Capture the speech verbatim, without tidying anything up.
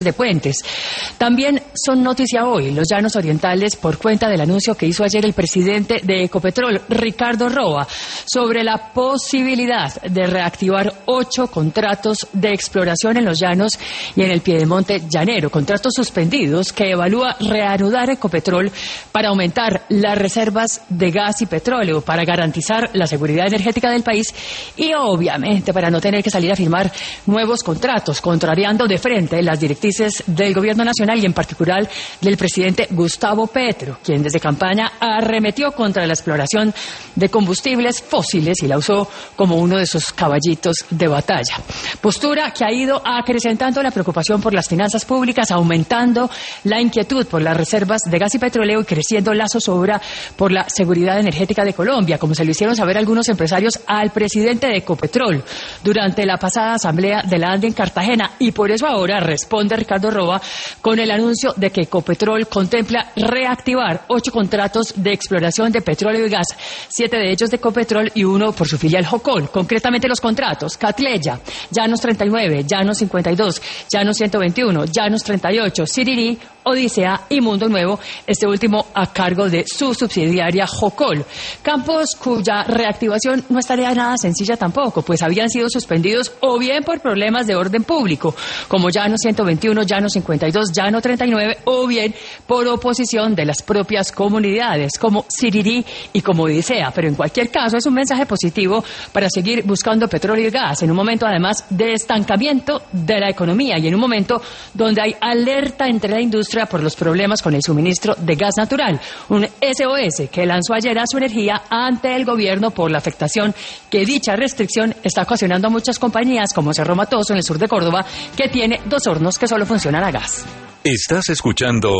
de puentes. También son noticia hoy los llanos orientales por cuenta del anuncio que hizo ayer el presidente de Ecopetrol, Ricardo Roa, sobre la posibilidad de reactivar ocho contratos de exploración en los llanos y en el piedemonte llanero, contratos suspendidos que evalúa reanudar Ecopetrol para aumentar las reservas de gas y petróleo, para garantizar la seguridad energética del país y obviamente para no tener que salir a firmar nuevos contratos, contrariando de frente las directrices del gobierno nacional y en particular del presidente Gustavo Petro, quien desde campaña arremetió contra la exploración de combustibles fósiles y la usó como uno de sus caballitos de batalla. Postura que ha ido acrecentando la preocupación por las finanzas públicas, aumentando la inquietud por las reservas de gas y petróleo y creciendo la zozobra por la seguridad energética de Colombia, como se lo hicieron saber algunos empresarios al presidente de Ecopetrol durante la pasada asamblea de la ANDE en Cartagena, y por eso ahora responde Ricardo Roa con el anuncio de que Ecopetrol contempla reactivar ocho contratos de exploración de petróleo y gas, siete de ellos de Ecopetrol y uno por su filial Jocol. Concretamente los contratos: Catleya, Llanos treinta y nueve, Llanos cincuenta y dos, Llanos ciento veintiuno, Llanos treinta y ocho, Sirirí, Odisea y Mundo Nuevo, este último a cargo de su subsidiaria Jocol. Campos cuya reactivación no estaría nada sencilla tampoco, pues habían sido suspendidos o bien por problemas de orden público, como Llanos ciento veintiuno, Llanos cincuenta y dos, Llanos treinta y nueve, o bien por oposición de las propias comunidades, como Sirirí y como Odisea. Pero en cualquier caso es un mensaje positivo para seguir buscando petróleo y gas, en un momento además de estancamiento de la economía y en un momento donde hay alerta entre la industria por los problemas con el suministro de gas natural. Un S O S que lanzó ayer a Su Energía ante el gobierno por la afectación que dicha restricción está ocasionando a muchas compañías como Cerro Matoso en el sur de Córdoba, que tiene dos hornos que solo funcionan a gas. Estás escuchando